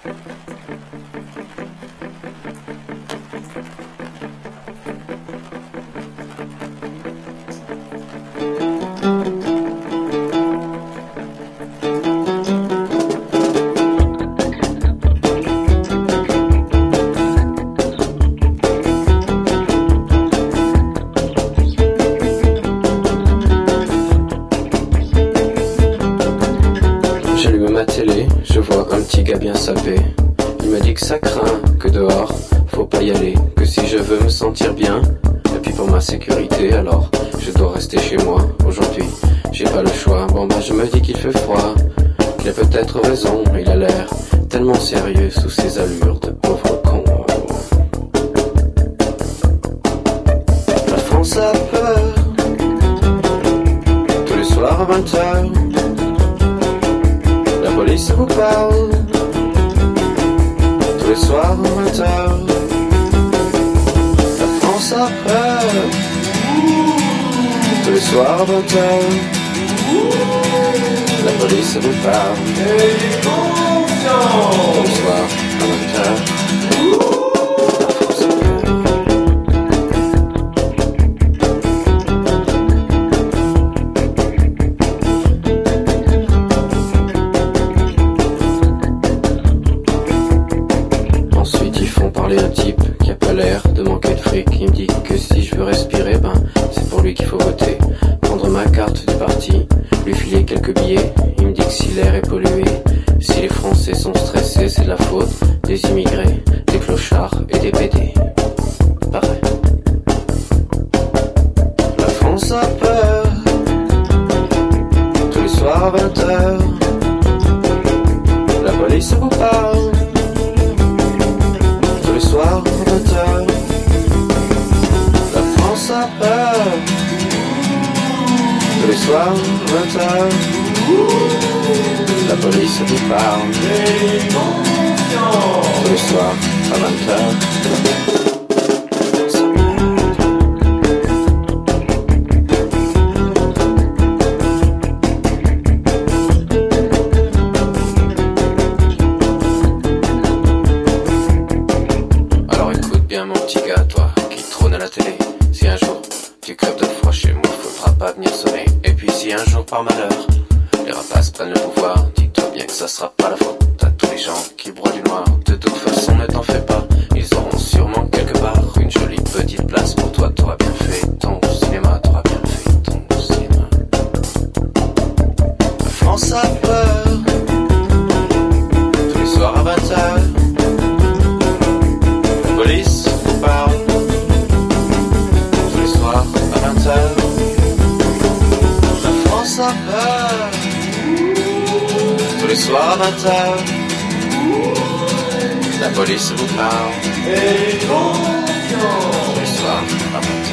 Je vois un petit gars bien sapé. Il m'a dit que ça craint, que dehors faut pas y aller, que si je veux me sentir bien, et puis pour ma sécurité alors je dois rester chez moi. Aujourd'hui j'ai pas le choix. Bon bah je me dis qu'il fait froid, qu'il a peut-être raison. Il a l'air tellement sérieux sous ses allures de pauvre con. La France a peur. Tous les soirs à 20h la police vous parle. Tous les soirs à 20h la France a peur. Tous les soirs à 20h la police vous parle. Ayez confiance. Tous les soirs à 20h un type qui a pas l'air de manquer de fric. Il me dit que si je veux respirer, ben c'est pour lui qu'il faut voter. Prendre ma carte du parti, lui filer quelques billets. Il me dit que si l'air est pollué, si les Français sont stressés, c'est de la faute des immigrés, des clochards et des PD. Pareil. La France a peur. Tous les soirs à 20h la police vous parle. Tous les soirs à 20h la France a peur. Tous les soirs à 20h la police vous parle. Tous les soirs à 20h mon petit gars, toi qui trône à la télé. Si un jour tu crèves de froid chez moi, faudra pas venir sonner. Et puis si un jour par malheur les rapaces prennent le pouvoir, dis-toi bien que ça sera pas la faute à tous les gens qui broient du noir. De toute façon ne t'en fais pas, ils auront sûrement quelque part une jolie petite place pour toi. T'auras bien fait ton cinéma, t'auras bien fait ton cinéma. La France a peur. Tous les soirs à 20h la police vous parle. Tous les soirs à 20h la France a peur. Tous les soirs à 20h la police vous parle. Et confiance. Tous les soirs à 20h